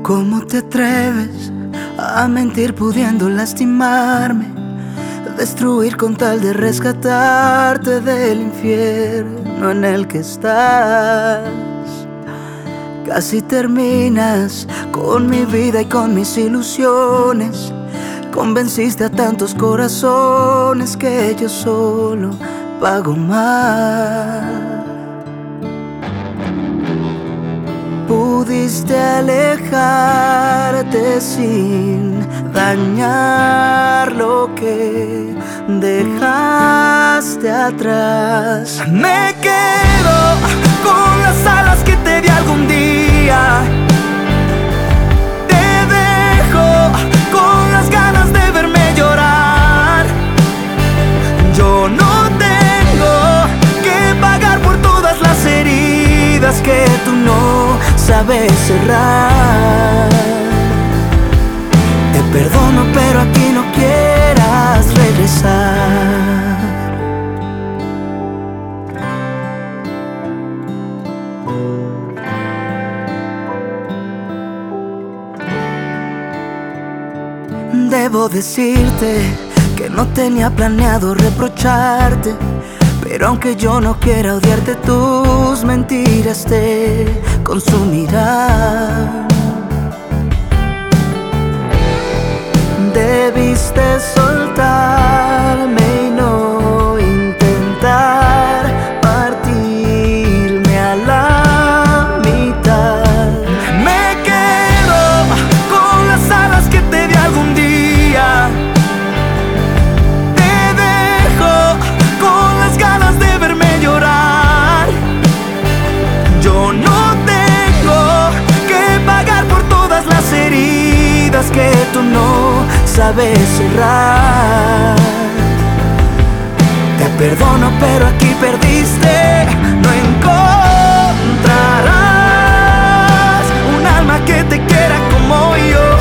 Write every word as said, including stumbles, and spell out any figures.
¿Cómo te atreves a mentir pudiendo lastimarme? Destruir con tal de rescatarte del infierno en el que estás. Casi terminas con mi vida y con mis ilusiones. Convenciste a tantos corazones que yo solo pago mal. Pudiste alejarte sin dañar lo que dejaste atrás. Me quedo con las alas que te di algún día. Te dejo con las ganas de verme llorar. Yo no tengo que pagar por todas las heridas que tú no sabes cerrar. Te perdono, pero aquí no quieras regresar. Debo decirte que no tenía planeado reprocharte, pero aunque yo no quiera odiarte, tus mentiras te consumirán. Debiste soltarme y no intentar partirme a la mitad. Me quedo con las alas que te di algún día. Te dejo con las ganas de verme llorar. Yo no tengo que pagar por todas las heridas que tú no sabes cerrar. Te perdono, pero aquí perdiste. No encontrarás un alma que te quiera como yo.